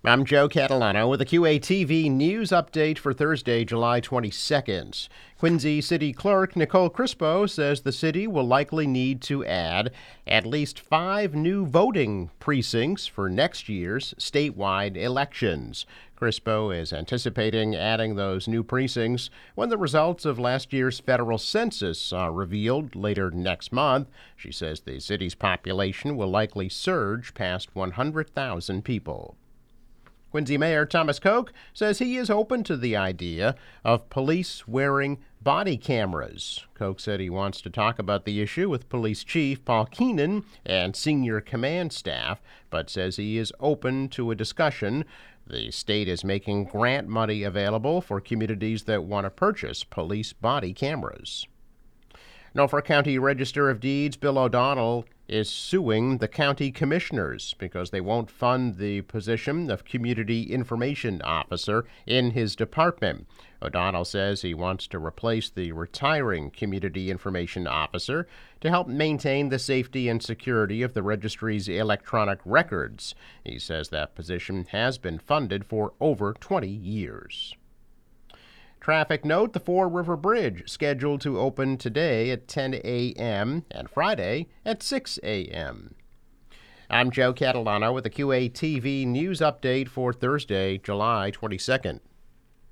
I'm Joe Catalano with a QATV news update for Thursday, July 22nd. Quincy City Clerk Nicole Crispo says the city will likely need to add at least 5 new voting precincts for next year's statewide elections. Crispo is anticipating adding those new precincts when the results of last year's federal census are revealed later next month. She says the city's population will likely surge past 100,000 people. Quincy Mayor Thomas Koch says he is open to the idea of police wearing body cameras. Koch said he wants to talk about the issue with Police Chief Paul Keenan and senior command staff, but says he is open to a discussion. The state is making grant money available for communities that want to purchase police body cameras. Norfolk County Register of Deeds Bill O'Donnell is suing the county commissioners because they won't fund the position of Community Information Officer in his department. O'Donnell says he wants to replace the retiring Community Information Officer to help maintain the safety and security of the registry's electronic records. He says that position has been funded for over 20 years. Traffic note, the Fore River Bridge scheduled to open today at 10 a.m. and Friday at 6 a.m. I'm Joe Catalano with the QATV news update for Thursday, July 22nd.